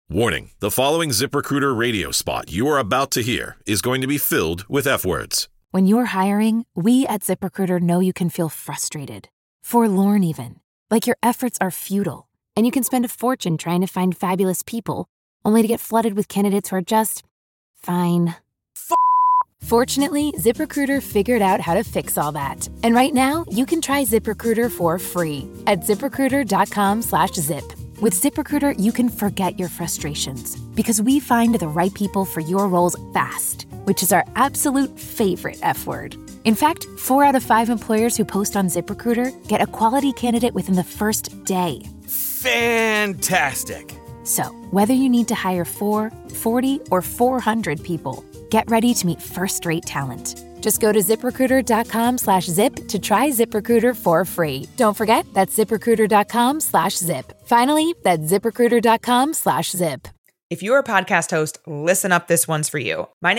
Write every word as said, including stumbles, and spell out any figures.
Warning, the following ZipRecruiter radio spot you are about to hear is going to be filled with F-words. When you're hiring, we at ZipRecruiter know you can feel frustrated, forlorn even, like your efforts are futile, and you can spend a fortune trying to find fabulous people, only to get flooded with candidates who are just fine. F- Fortunately, ZipRecruiter figured out how to fix all that. And right now, you can try ZipRecruiter for free at ZipRecruiter.com slash zip. With ZipRecruiter, you can forget your frustrations because we find the right people for your roles fast, which is our absolute favorite F word. In fact, four out of five employers who post on ZipRecruiter get a quality candidate within the first day. Fantastic. So, whether you need to hire four, forty, or four hundred people, get ready to meet first-rate talent. Just go to ZipRecruiter.com slash zip to try ZipRecruiter for free. Don't forget, that's ZipRecruiter.com slash zip. Finally, that's ZipRecruiter.com slash zip. If you're a podcast host, listen up, this one's for you. My name